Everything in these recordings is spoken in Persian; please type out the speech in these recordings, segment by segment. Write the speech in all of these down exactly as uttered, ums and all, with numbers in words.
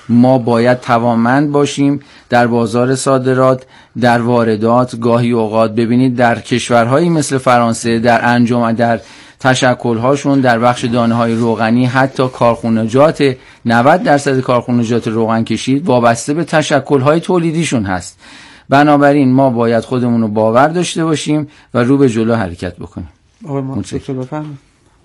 ما باید توانمند باشیم در بازار صادرات، در واردات. گاهی اوقات ببینید در کشورهایی مثل فرانسه در انجام در تشکل‌هاشون در بخش دانه‌های روغنی حتی کارخونجات نود درصد کارخونجات روغن کشی وابسته به تشکل‌های تولیدیشون هست. بنابراین ما باید خودمون رو باور داشته باشیم و رو به جلو حرکت بکنیم. آقای دکتر بفرمایید.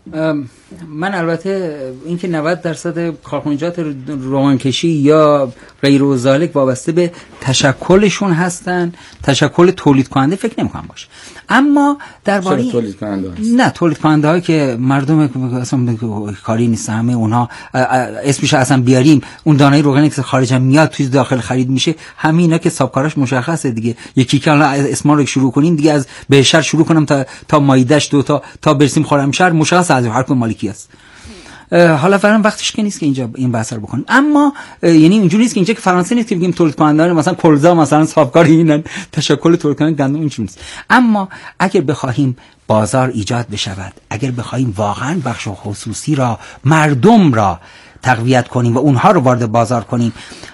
من البته اینکه نود درصد کارخونجات روغنکشی یا غیر و ذالک وابسته به تشکلشون هستن، تشکل تولید کننده فکر نمی‌کنم باشه. اما درباره تولید کننده هست. نه تولید کننده هایی که مردم اصلا کاری نیست، همه اونها اسمش اصلا بیاریم، اون دانه روغنی که خارج هم میاد توی داخل خرید میشه، همه اینا که سابکاراش مشخصه دیگه. یکی که الان اسما رو شروع کنیم دیگه، از بهشر شروع کنم تا تا مایدش دو تا تا برسیم خرمشهر، مشخصه از هر کدوم مالکی است. حالا فرام وقتش که نیست که اینجا این بحث رو بکنیم. اما یعنی اینجوری نیست که اینجا که فرانسه نیست که بگیم تولید کننده مثلا کلزا مثلا سابکار اینن تشکل تولید کننده گندم اینجوری نیست. اما اگر بخواهیم بازار ایجاد بشود، اگر بخواهیم واقعا بخش خصوصی را، مردم را تقویت کنیم و اونها رو وارد بازار کنیم،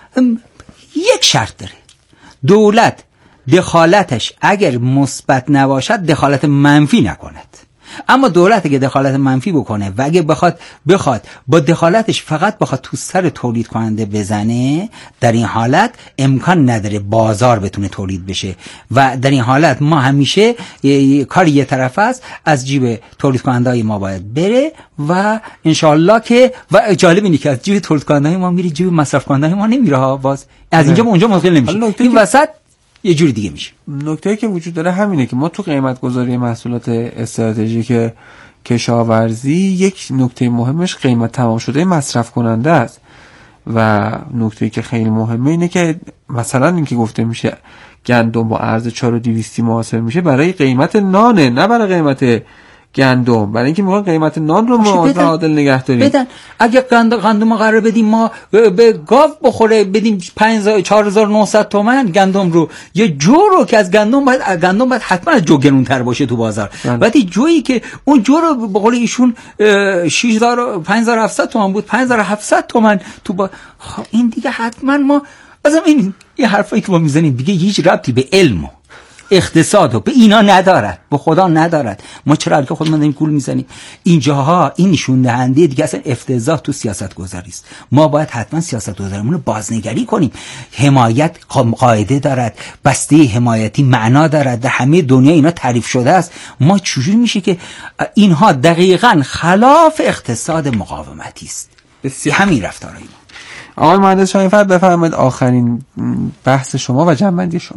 یک شرط داره. دولت دخالتش اگر مثبت نباشد دخالت منفی نکند. اما دولت اگه دخالت منفی بکنه و اگه بخواد بخواد با دخالتش فقط بخواد تو سر تولید کننده بزنه، در این حالت امکان نداره بازار بتونه تولید بشه و در این حالت ما همیشه کاری یه طرف است، از جیب تولید کننده های ما باید بره و انشالله که و جالب اینه که از جیب تولید کننده های ما میره جیب مصرف کننده های ما نمیره ها، باز از اینجا به اونجا منتقل نمیشه. این وسط یه جوری دیگه میشه. نکته‌ای که وجود داره همینه که ما تو قیمت گذاری محصولات استراتژیک کشاورزی یک نکته مهمش قیمت تمام شده مصرف کننده است و نکته‌ای که خیلی مهمه اینه که مثلا اینکه گفته میشه گندم با ارز چهار و دویست محاسبه میشه برای قیمت نانه، نه برای قیمت گندم، برای اینکه میخوان قیمت نان رو معادل نگه داریم. بدن اگه گندم گندم قرار بدیم ما به گاو بخوره بدیم چهار هزار و نهصد تومان گندم رو، یه جو رو که از گندم باید گندم باید حتما از جو گرونتر باشه تو بازار. بعد جویی که اون جو رو به قول ایشون شش هزار و پنج هزار و هفتصد تومان بود، پنج هزار و هفتصد تومان تو با... خب این دیگه حتما ما مثلا این این حرفایی که ما میزنیم دیگه هیچ ربطی به علم و اقتصاد و به اینا ندارد، به خدا ندارد. ما چرا که خودمون داریم گول میزنیم اینجاها؟ این نشون دهنده دیگه اصلا افتضاح تو سیاست گذاری است. ما باید حتما سیاست گذاریمون رو بازنگری کنیم. حمایت قاعده دارد، بسته حمایتی معنا دارد، در همه دنیا اینا تعریف شده است. ما چجوری میشه که اینها دقیقاً خلاف اقتصاد مقاومتی است؟ همین رفتارای ما. آقای مهندس شاهینفر بفرمایید آخرین بحث شما و جنبندی شما.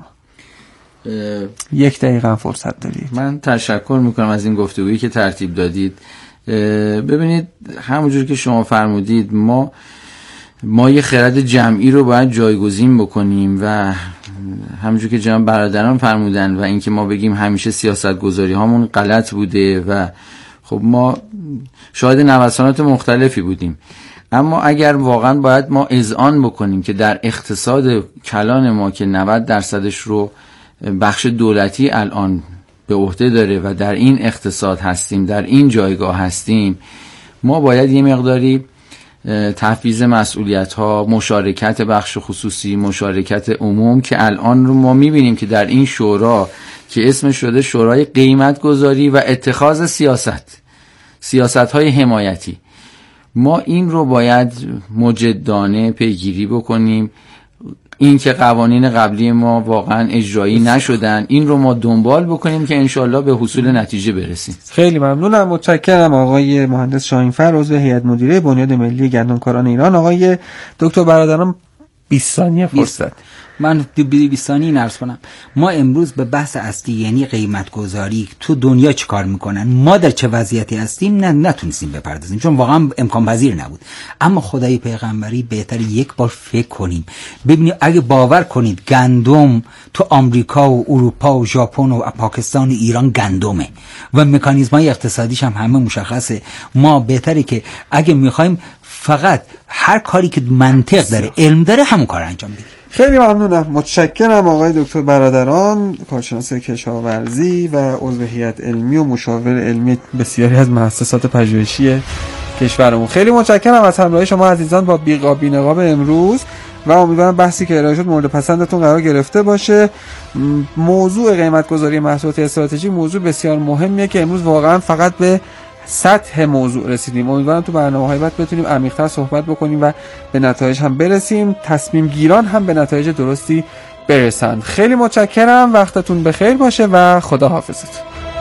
یک دقیقه فرصت دارید. من تشکر میکنم از این گفتگویی که ترتیب دادید. ببینید همونجور که شما فرمودید ما ما یه خرد جمعی رو باید جایگزین بکنیم و همونجور که جناب برادران فرمودن و اینکه ما بگیم همیشه سیاست گذاری هامون غلط بوده و خب ما شاهد نوسانات مختلفی بودیم، اما اگر واقعا باید ما اذعان بکنیم که در اقتصاد کلان ما که نود درصدش رو بخش دولتی الان به عهده داره و در این اقتصاد هستیم، در این جایگاه هستیم، ما باید یه مقداری تفویض مسئولیت ها، مشارکت بخش خصوصی، مشارکت عموم که الان رو ما میبینیم که در این شورا که اسم شده شورای قیمت گذاری و اتخاذ سیاست، سیاست های حمایتی، ما این رو باید مجدانه پیگیری بکنیم. این که قوانین قبلی ما واقعا اجرایی نشدن، این رو ما دنبال بکنیم که انشالله به حصول نتیجه برسیم. خیلی ممنونم، متشکرم آقای مهندس شاهینفر عضو هیئت مدیره بنیاد ملی گندمکاران ایران. آقای دکتر برادران بیست ثانیه فرصت. من بیست ثانیه نرس کنم. ما امروز به بحث اصلی یعنی قیمت گذاری تو دنیا چی کار میکنن، ما در چه وضعیتی هستیم نه نتونستیم بپردازیم چون واقعا امکان پذیر نبود. اما خدای پیغمبری بهتر یک بار فکر کنیم ببینید، اگه باور کنید گندم تو آمریکا و اروپا و ژاپن و پاکستان و ایران گندمه و مکانیزم‌های اقتصادیش هم همه مشخصه. ما بهتره که اگه میخوایم فقط هر کاری که منطق داره، علم داره، همون کار انجام بدیم. خیلی ممنونم، متشکرم آقای دکتر برادران، کارشناس کشاورزی و عضو هیئت علمی و مشاور علمی بسیاری از مؤسسات پژوهشی کشورمون. خیلی متشکرم از همراهی شما عزیزان با بیقا بینقاب امروز. و امیدوارم بحثی که ارائه شد مورد پسندتون قرار گرفته باشه. موضوع قیمت گذاری محصولات استراتژیک موضوع بسیار مهمیه که امروز واقعا فقط به سطح موضوع رسیدیم. امیدوارم تو برنامه‌های بعد بتونیم عمیق‌تر صحبت بکنیم و به نتایج هم برسیم، تصمیم گیران هم به نتایج درستی برسند. خیلی متشکرم، وقتتون بخیر باشه و خدا حافظتون.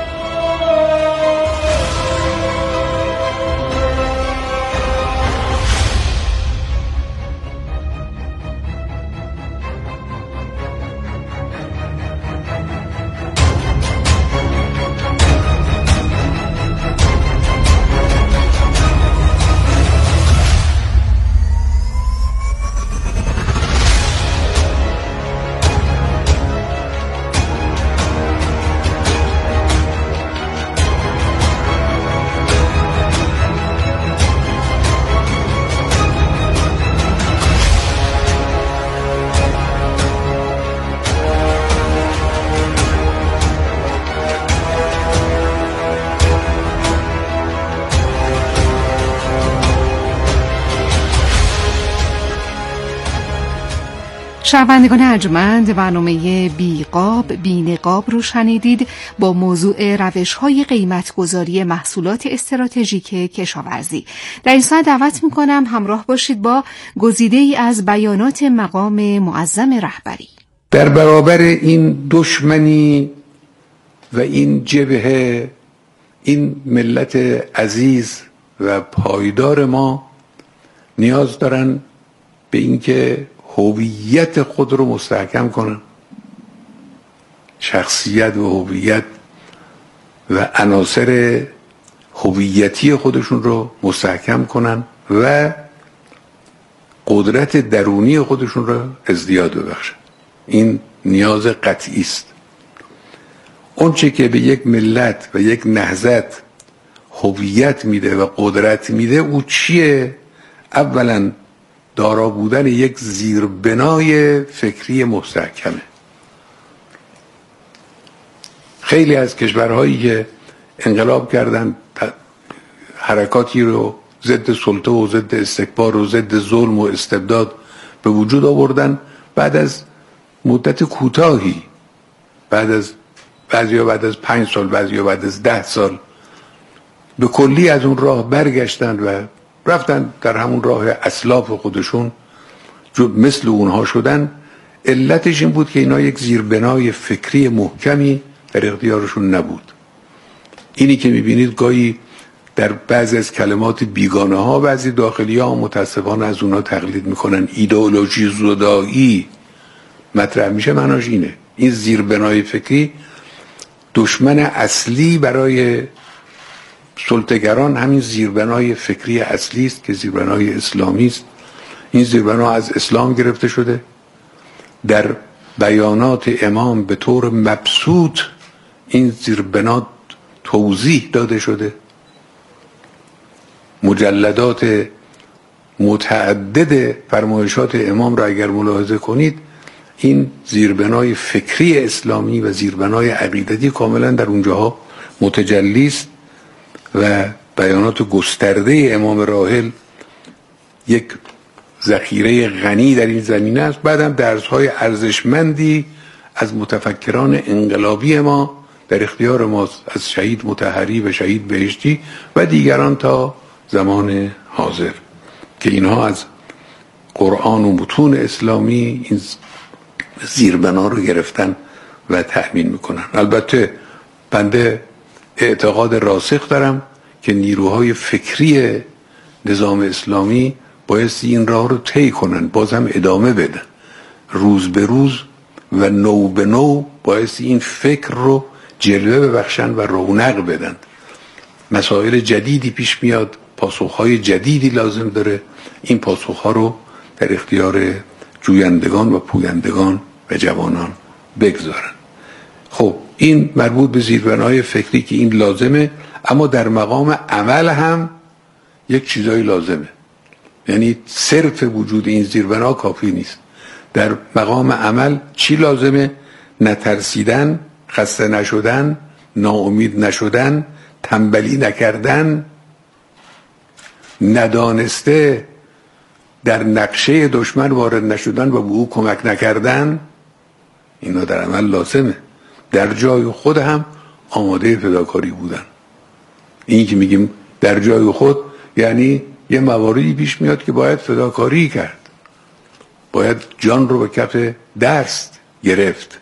شنوندگان ارجمند، برنامه بیقاب بینقاب رو شنیدید با موضوع روش‌های قیمت‌گذاری محصولات استراتژیک کشاورزی. در این ساعت دعوت می‌کنم همراه باشید با گزیده‌ای از بیانات مقام معظم رهبری. در برابر این دشمنی و این جبهه، این ملت عزیز و پایدار ما نیاز دارن به اینکه هویت خود رو مستحکم کنن، شخصیت و هویت و عناصر هویتی خودشون رو مستحکم کنن و قدرت درونی خودشون رو ازدیاد ببخشن. این نیاز قطعی است. اون چه که به یک ملت و یک نهضت هویت میده و قدرت میده او چیه؟ اولا دارا بودن یک زیربنای فکری مستحکمه. خیلی از کشورهایی که انقلاب کردن، حرکاتی رو ضد سلطه و ضد استکبار و ضد ظلم و استبداد به وجود آوردن، بعد از مدت کوتاهی، بعد از بعضیا بعد از پنج سال، بعضیا بعد از ده سال به کلی از اون راه برگشتن و رفتن در همون راه اسلاف خودشون مثل اونها شدن. علتش این بود که اینا یک زیربنای فکری محکمی در اختیارشون نبود. اینی که میبینید گاهی در بعضی از کلمات بیگانه ها بعضی داخلی ها متاسفانه از اونها تقلید میکنن، ایدئولوژی زدایی مطرح میشه. معناش اینه این زیربنای فکری دشمن اصلی برای سلطه‌گران همین زیربنای فکری اصلی است که زیربنای اسلامی است. این زیربنا از اسلام گرفته شده، در بیانات امام به طور مبسوط این زیربنا توضیح داده شده. مجلدات متعدد فرمایشات امام را اگر ملاحظه کنید، این زیربنای فکری اسلامی و زیربنای عقیدتی کاملا در اونجاها متجلی است و بیانات گسترده امام راحل یک ذخیره غنی در این زمینه است. بعد هم درس‌های ارزشمندی از متفکران انقلابی ما در اختیار ماست، از شهید مطهری و شهید بهشتی و دیگران تا زمان حاضر که اینها از قرآن و متون اسلامی این زیربنا رو گرفتن و تأمین میکنن. البته بنده اعتقاد راسخ دارم که نیروهای فکری نظام اسلامی بایستی این راه رو طی کنن، باز هم ادامه بدن، روز به روز و نو به نو بایستی این فکر رو جلوه ببخشن و رونق بدن. مسائل جدیدی پیش میاد، پاسخهای جدیدی لازم داره، این پاسخها رو در اختیار جویندگان و پویندگان و جوانان بگذارن. خب این مربوط به زیربنای فکری که این لازمه، اما در مقام عمل هم یک چیزایی لازمه. یعنی صرف وجود این زیربنا کافی نیست. در مقام عمل چی لازمه؟ نترسیدن، خسته نشدن، ناامید نشدن، تنبلی نکردن، ندانسته در نقشه دشمن وارد نشدن و به او کمک نکردن، اینا در عمل لازمه. در جای خود هم آماده فداکاری بودن. این که میگیم در جای خود یعنی یه مواردی پیش میاد که باید فداکاری کرد، باید جان رو به کف دست گرفت،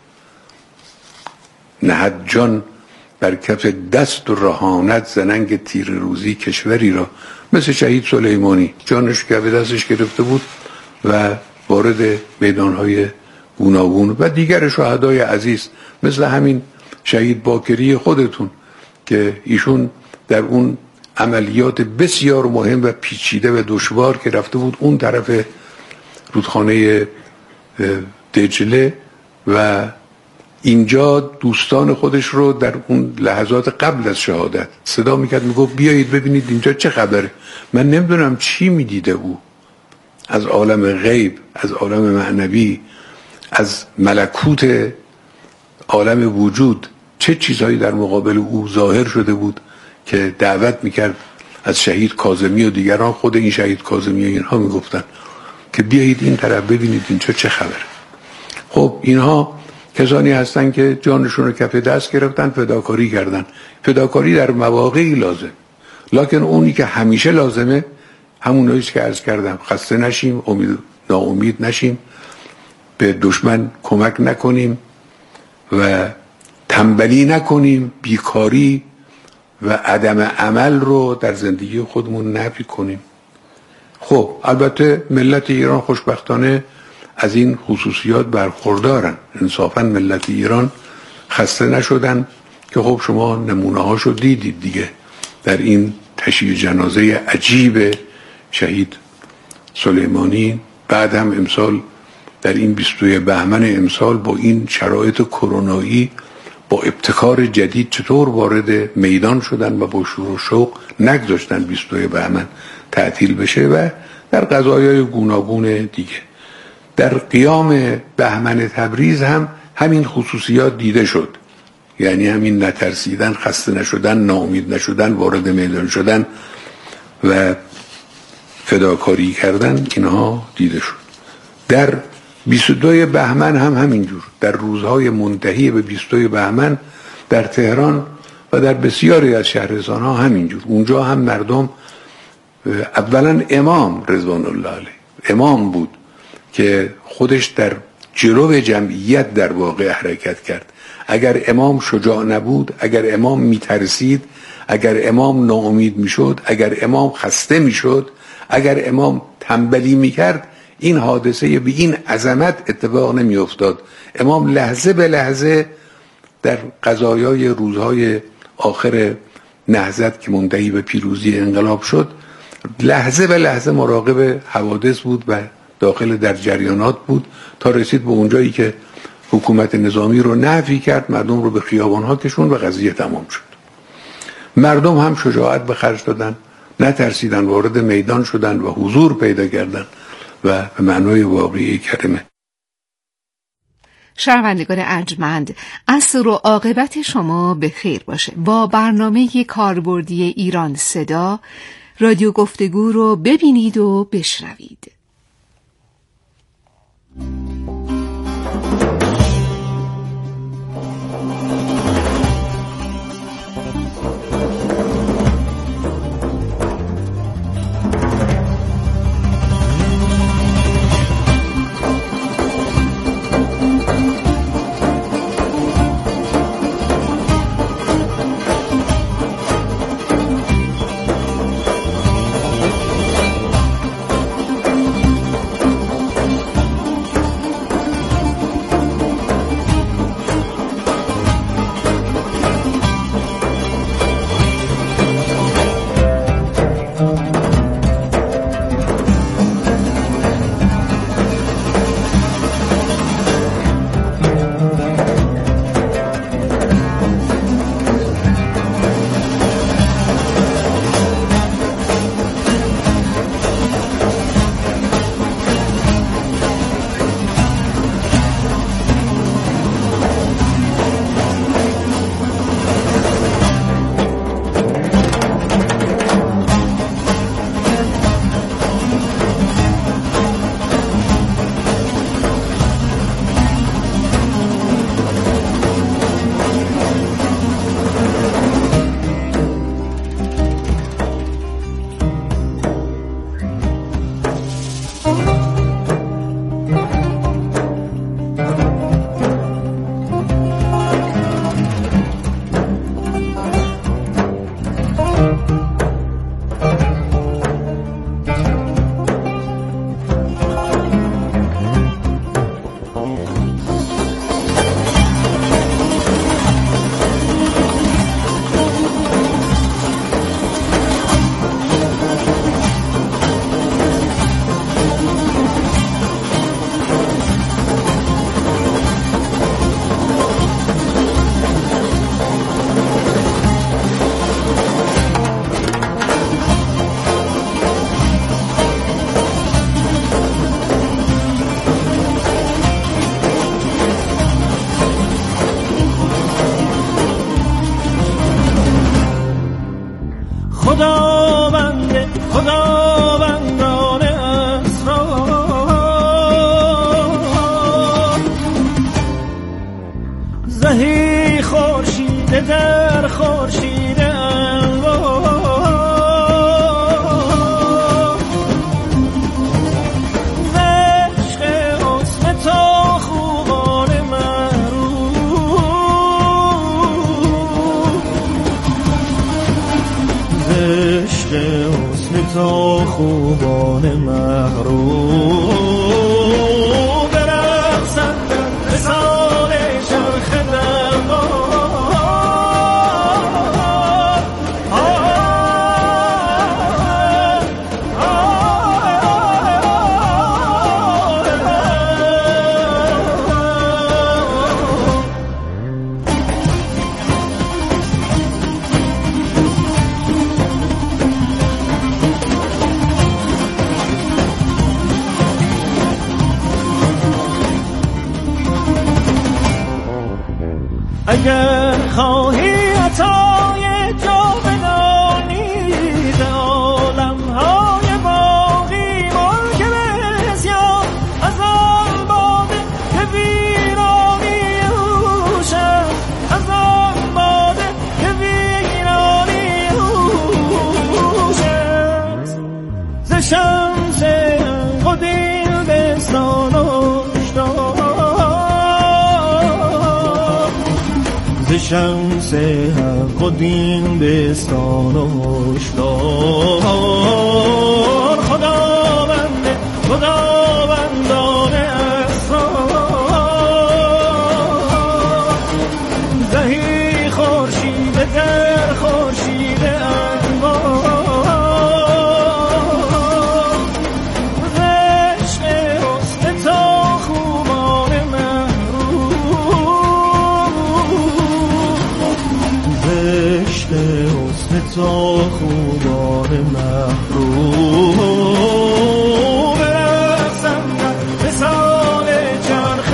نهد جان بر کف دست و رهانت زننگ تیر روزی کشوری را. مثل شهید سلیمانی جانش کف دستش گرفته بود و وارد میدانهای گوناگون و دیگر شهدای عزیز مثل همین شهید باکری خودتون که ایشون در اون عملیات بسیار مهم و پیچیده و دشوار که رفته بود اون طرف رودخانه دجله و اینجا دوستان خودش رو در اون لحظات قبل از شهادت صدا میکرد، میگفت بیایید ببینید اینجا چه خبره. من نمیدونم چی میدیده او از عالم غیب، از عالم معنوی، از ملکوت عالم وجود، چه چیزهایی در مقابل او ظاهر شده بود که دعوت میکرد از شهید کاظمی و دیگران. خود این شهید کاظمی و اینها میگفتن که بیایید این طرف ببینید اینجا چه خبره. خب اینها کسانی هستن که جانشون رو کف دست گرفتن، فداکاری کردن. فداکاری در مواقعی لازم، لکن اونی که همیشه لازمه هموناییست که عرض کردم، خسته نشیم، امید ناامید نشیم، به دشمن کمک نکنیم و تنبلی نکنیم، بیکاری و عدم عمل رو در زندگی خودمون نفی کنیم. خب البته ملت ایران خوشبختانه از این خصوصیات برخوردارن، انصافا ملت ایران خسته نشدن که خب شما نمونه هاشو دیدید دیگه در این تشییع جنازه عجیب شهید سلیمانی. بعد هم امسال در این بیستوی بهمن امسال با این شرایط کرونایی با ابتکار جدید چطور وارد میدان شدن و با شور و شوق نگذاشتن بیستوی بهمن تعطیل بشه و در قضایای گوناگون دیگه. در قیام بهمن تبریز هم همین خصوصیات دیده شد، یعنی همین نترسیدن، خسته نشدن، ناامید نشدن، وارد میدان شدن و فداکاری کردن، اینها دیده شد. در بیست و دو بهمن هم همینجور، در روزهای منتهی به بیست و دو بهمن در تهران و در بسیاری از شهرستان‌ها همینجور. اونجا هم مردم، اولا امام رضوان الله علیه امام بود که خودش در جلو جمعیت در واقع حرکت کرد. اگر امام شجاع نبود، اگر امام میترسید، اگر امام ناامید میشد، اگر امام خسته میشد، اگر امام تنبلی میکرد، این حادثه به این عظمت اتفاق نمی افتاد. امام لحظه به لحظه در قضایای روزهای آخر نهضت که منتهی به پیروزی انقلاب شد، لحظه به لحظه مراقب حوادث بود و داخل در جریانات بود تا رسید به اونجایی که حکومت نظامی رو نفی کرد، مردم رو به خیابانها کشوند و قضیه تمام شد. مردم هم شجاعت به خرج دادن، نترسیدن، وارد میدان شدن و حضور پیدا کردن و به معنای واقعی کلمه. شنوندگان ارجمند، عصر و عاقبت شما به خیر باشه. با برنامه کاربردی ایران صدا رادیو گفتگو رو ببینید و بشنوید. تا خوبان محروم برقصند به سال چرخ اگر خواهی عطای جاودانی ز عالم‌های باقی ملک بسیار از آن باده که ویرانی اوش است از آن باده که ویرانی اوش است ز شمس قدیم بستان شمس حق و دین بستان و هشدار خداوند خداوندان اسرار زهی خورشید در خورشید انوار رشت حسن تا خوبان حسن تا خوبان محروم برقصند به سال چرخ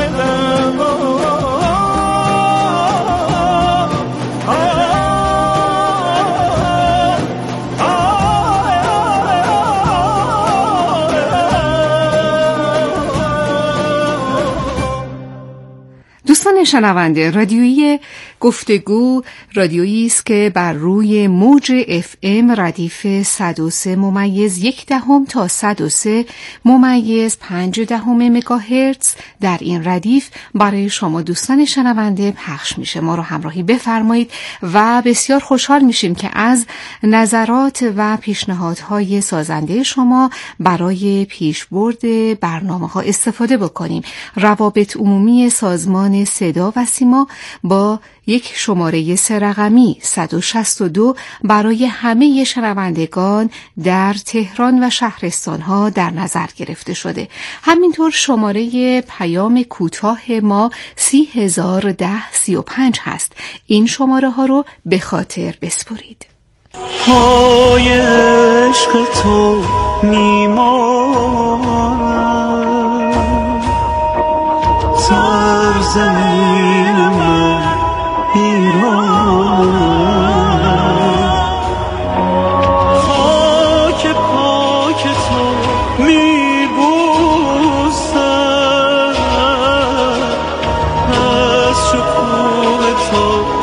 دوستان شنونده، رادیویی گفتگو رادیویی است که بر روی موج اف ام ردیف صد و سه ممیز یک دهم تا صد و سه ممیز پنج دهم مگاهرتز در این ردیف برای شما دوستان شنونده پخش میشه. ما رو همراهی بفرمایید و بسیار خوشحال میشیم که از نظرات و پیشنهادهای سازنده شما برای پیشبرد برنامه‌ها استفاده بکنیم. روابط عمومی سازمان صدا و سیما با یک شماره سه رقمی صد و شصت و دو برای همه شنوندگان در تهران و شهرستانها در نظر گرفته شده. همینطور شماره پیام کوتاه ما سی هزار ده سی و پنج هست. این شماره ها رو به خاطر بسپرید. پای عشق تو میمانم سر زمین من ایران خاک پاک تو میبوسم از شکوه تو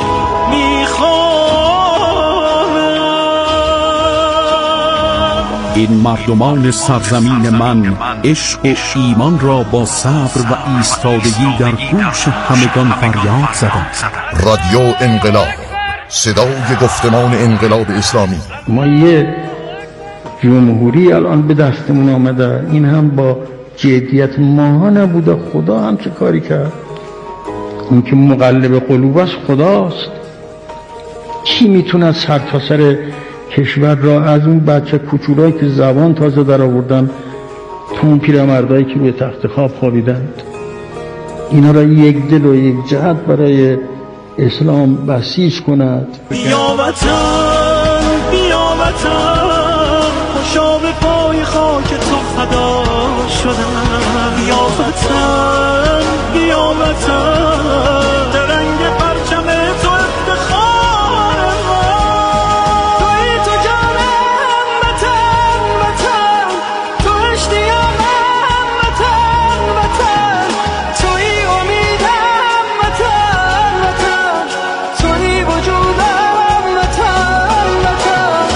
میخوانم. این مردمان سرزمین من عشق و ایمان را با صبر و ایستادگی در گوش همگان فریاد زدند. رادیو انقلاب، صدای گفتمان انقلاب اسلامی. ما یه جمهوری الان به دستمون آمده، این هم با جدیت ماها نبوده. خدا هم چه کاری کرد؟ اون که مقلب قلوب است خداست. کی میتونه سر تا سر کشور را از اون بچه کوچولایی که زبان تازه در آوردن تا اون پیرمردایی که روی تخت خواب خوابیدند، اینا را یک دل و یک جهت برای اسلام بسیج کند. بیا وطن بیا وطن خوشا به پای خاک تو فدا شدم. بیا وطن بیا وطن در رنگ پرچم تو افتخار ما. توی تو جانم وطن وطن تو اشتیاقم وطن وطن توی امیدم وطن وطن توی وجودم وطن وطن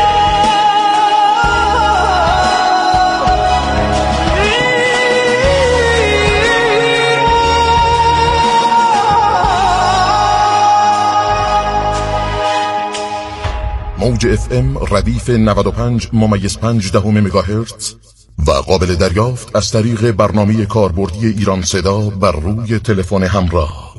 ایران موج اف ام ردیف نود و پنج ممیز پنج دهم مگاهرتز و قابل دریافت از طریق برنامه کاربردی ایران صدا بر روی تلفن همراه.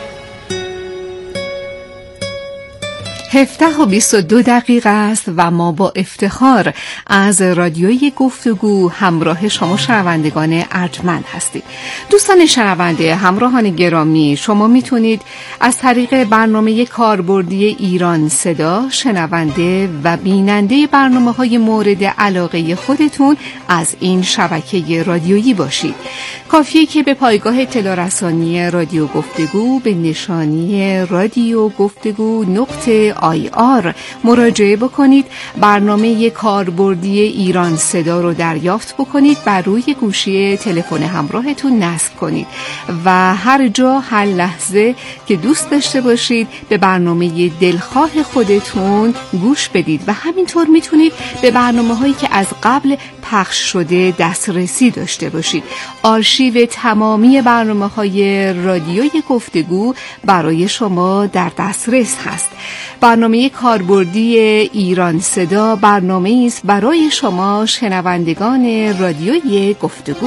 هفده و بیست و دو دقیقه است و ما با افتخار از رادیوی گفتگو همراه شما شنوندگان ارجمند هستیم. دوستان شنونده، همراهان گرامی، شما میتونید از طریق برنامه کاربردی ایران صدا شنونده و بیننده برنامه‌های مورد علاقه خودتون از این شبکه رادیویی باشید. کافیه که به پایگاه اطلاع رسانی رادیو گفتگو به نشانی رادیو گفتگو نقطه آی آر مراجعه بکنید، برنامه کاربردی ایران صدا رو دریافت بکنید، بر روی گوشی تلفن همراهتون نصب کنید و هر جا هر لحظه که دوست داشته باشید به برنامه دلخواه خودتون گوش بدید و همینطور میتونید به برنامه‌هایی که از قبل پخش شده دسترسی داشته باشید. آرشیو تمامی برنامه‌های رادیوی گفتگو برای شما در دسترس هست. برنامه کاربردی ایران صدا برنامه‌ای است برای شما شنوندگان رادیوی گفتگو.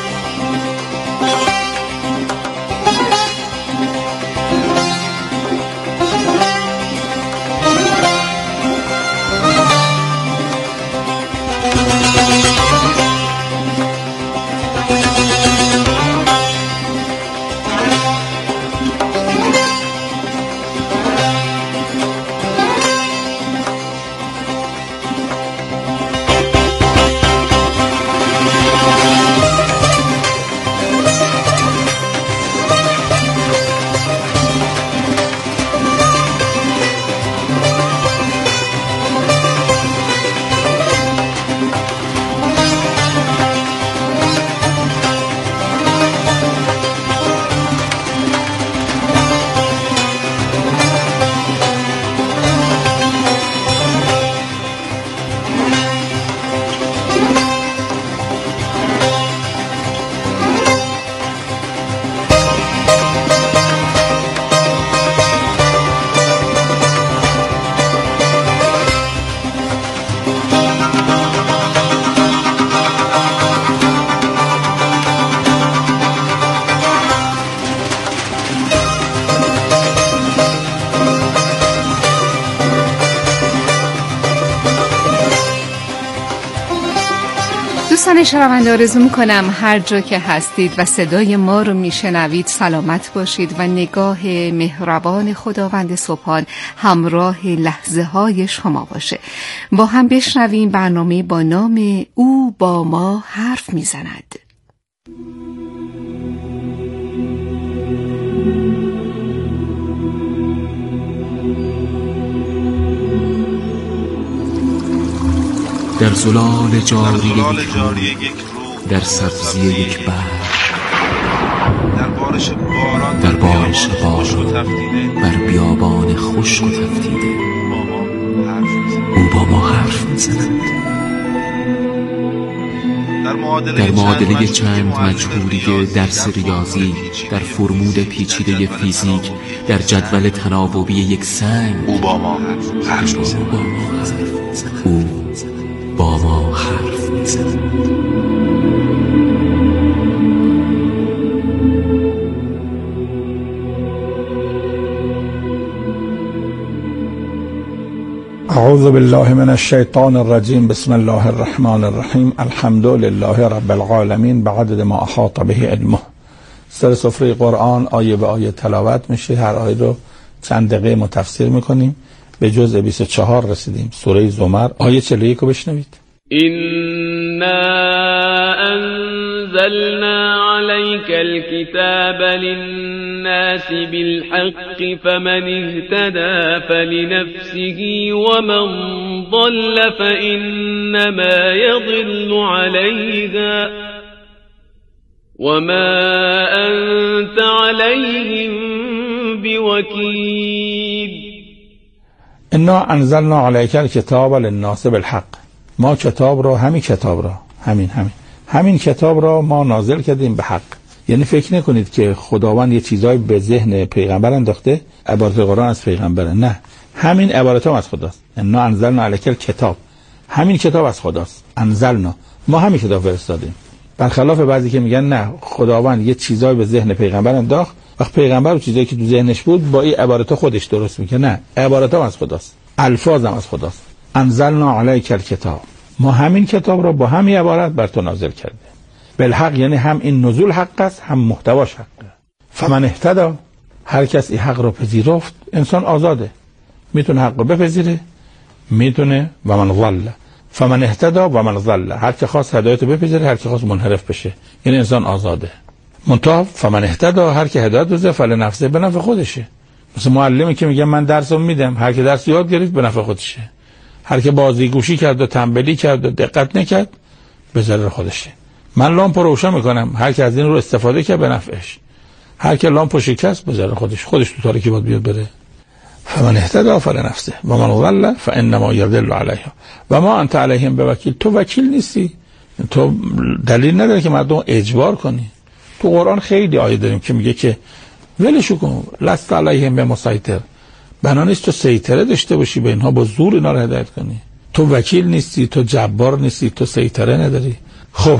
دوستان شنونده، آرزو میکنم هر جا که هستید و صدای ما رو میشنوید سلامت باشید و نگاه مهربان خداوند سبحان همراه لحظه های شما باشه. با هم بشنویم برنامه با نام او با ما حرف میزند. در زلال جاری یک رو، در سبزی یک بحر، در بارش باران، در بارش باران بر بیابان خشک و تفتیده او با ما حرف میزند. در معادله چند مجهولی درس ریاضی، در فرمول پیچیده فیزیک، در جدول تناوبی یک سنگ او با ما حرف میزند. او با ما حرف میزند. اعوذ بالله من الشیطان الرجیم. بسم الله الرحمن الرحیم. الحمد لله رب العالمین بعدد ما احاط به علمه. سر سفره قرآن آیه به آیه تلاوت میشه. هر آیه رو چند دقیقه ما تفسیر میکنیم. به جزء بیست و چهار رسیدیم. سوره زمر آیه چهل و یک رو بشنوید. إنا أنزلنا عليك الكتاب للناس بالحق فمن اهتدى فلنفسه ومن ضل فإنما يضل عليها وما أنت عليهم بوكيل. انا انزلنا عليك الكتاب للناس بالحق. ما کتاب را همین کتاب را همین همین همین کتاب را ما نازل کردیم به حق. یعنی فکر نکنید که خداوند یه چیزایی به ذهن پیغمبر انداخته، عبارت قرآن از پیغمبره. نه، همین عبارت هم از خداست. انا انزلنا علیک الکتاب، همین کتاب از خداست. انزلنا، ما همین کتاب فرستادیم. برخلاف بعضی که میگن نه خداوند یه چیزایی به ذهن پیغمبر انداخت، وقت پیغمبر اون چیزایی که تو ذهنش بود با این عبارات خودش درست میکنه. نه، عبارات هم از خداست، الفاظ هم از خداست. انزلنا علیک الکتاب، ما همین کتاب رو با همین عبارت بر تو نازل کرده. بالحق یعنی هم این نزول حق است هم محتواش حقه. فمن اهتدی، هر کس این حق رو پذیرفت، انسان آزاده، میتونه حق رو بپذیره، میتونه. و من ضل، فمن اهتدی و من ضل، هر کی خواست هدایت رو بپذیره، هر کی خواست منحرف بشه، یعنی انسان آزاده. منتها فمن اهتدی، هر کی هدایت بزنه فلنفسه، به نفع خودشه. مثل معلمی که میگه من درسو میدم، هر کی درس یاد گرفت به نفع خودشه. هر کی بازیگوشی کرد و تنبلی کرد و دقت نکرد به ضرر خودشه. من لامپ روشن میکنم، هر کی از این رو استفاده کرد به نفعش. هر کی لامپو شکست به ضرر خودش، خودش تو تاریکی باید بیاد بره. فمن اهتدی فلنفسه و من ضل فانما یضل علیها و ما انت علیهم بوکیل. تو وکیل نیستی، تو دلیل نداره که مردم اجبار کنی. تو قرآن خیلی آیه داریم که میگه که ولشو کن، لست علیهم بمسیطر، بنا نیست تو سیطره داشته باشی به اینها، با زور اینا رو هدایت کنی. تو وکیل نیستی، تو جبار نیستی، تو سیطره نداری. خب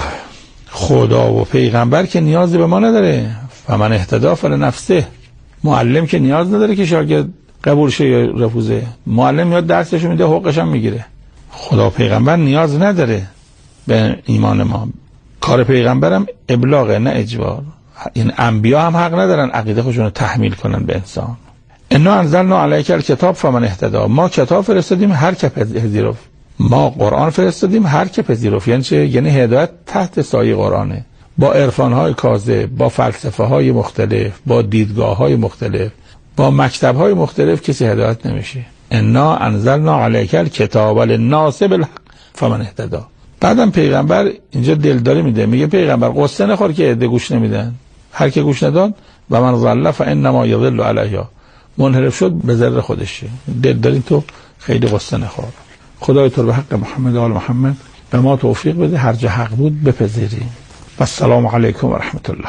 خدا و پیغمبر که نیازی به ما نداره. فمن اهتدی فلنفسه. معلم که نیاز نداره که شاگرد قبول شه یا رفوزه، معلم میاد درسشو میده، حقوقش هم میگیره. خدا و پیغمبر نیاز نداره به ایمان ما. کار پیغمبرم ابلاغه نه اجبار. این انبیا هم حق ندارن عقیده خودشون رو تحمیل کنن به انسان. انا انزلنا علیک الکتاب فمن اهتدی، ما کتاب فرستادیم هر که پذیرفت. ما قرآن فرستادیم هر که پذیرفت. یعنی چه؟ یعنی هدایت تحت سایه قرآنه، با عرفان‌های کاذب، با فلسفه‌های مختلف، با دیدگاه‌های مختلف، با مکتب‌های مختلف کسی هدایت نمیشه. انا انزلنا علیک الکتاب للناس بالحق فمن اهتدی. بعدم پیغمبر اینجا دلداری میده، میگه پیغمبر قصه نخور که عده گوش نمیدن، هر که گوش نداد و من ضل فانما یضل علیها، منحرف شد به ضرر خودشه. دلداری تو خیلی قصه نخور. خدای تو به حق محمد و آل محمد به ما توفیق بده هر جا حق بود بپذیریم. و السلام علیکم و رحمت الله.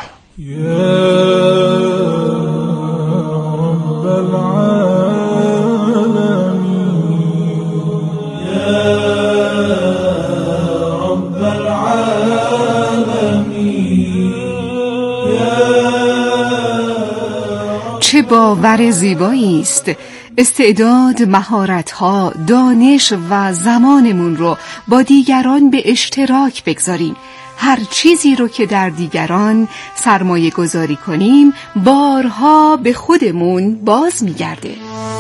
چه باور زیبایی است. استعداد، مهارت‌ها، دانش و زمانمون رو با دیگران به اشتراک بگذاریم. هر چیزی رو که در دیگران سرمایه گذاری کنیم بارها به خودمون باز میگرده.